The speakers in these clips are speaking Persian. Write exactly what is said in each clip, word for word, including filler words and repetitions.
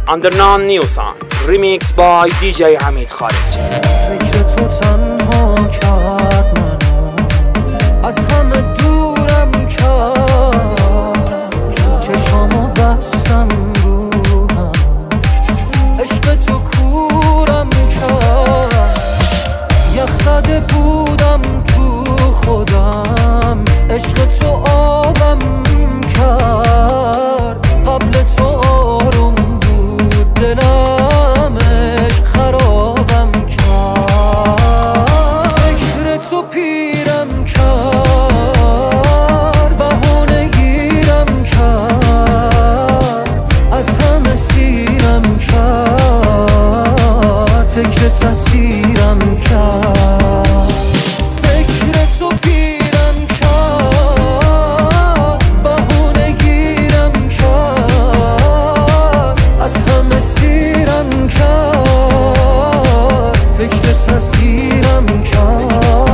Undernon New Song Remix by دی جی حمید خارجی. فکر تو تنها کرد منو، از همه دورم کرد، چشامو بستم رو هم، عشق تو کورم کرد، یخ زده بودم تو خودم، عشق تو آبم کرد، قبل تو آروم بود دلم، عشق خرابم کرد، فکر تو پیرم کرد، بهونه گیرم کرد، از همه سیرم کرد، فکر تسیرم کرد، فکر تو پیرم کرد، بهونه گیرم کرد، از همه سیرم کرد، فکر تسیرم کرد.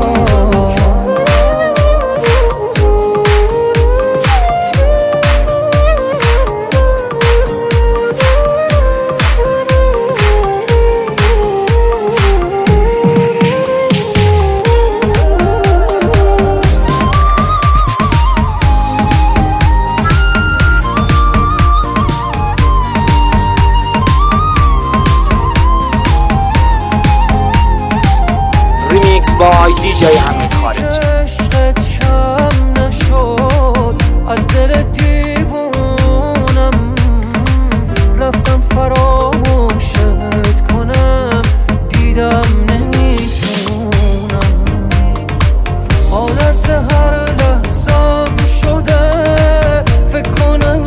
Remix by دی جی حمید خارجی. عشقت کم نشد از دل دیوونم، رفتم فراموشت کنم، دیدم نمیتونم، حالت هر لحظم شده فکر کنم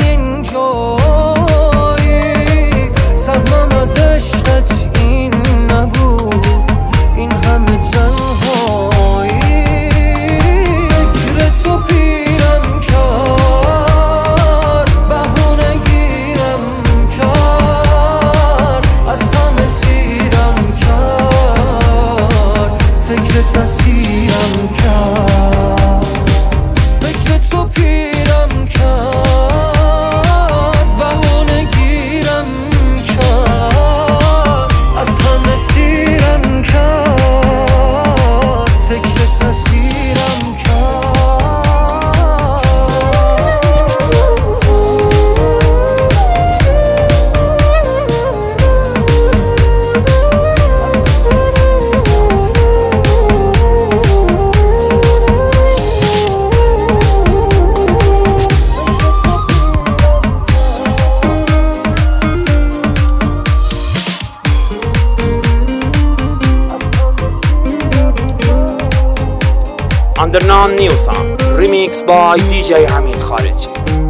اینجایی، سهمم از عشقت این نبود، این همه تنهایی، فکر تو پیرم کرد، بهونه گیرم کرد، از همه سیرم کرد، فکر تسیرم کرد، فکر تو پیرم کرد، بهونه گیرم کرد، از همه سیرم کرد، فکر تسیرم کرد. Undernon New Song Remix by دی جی حمید خارجی.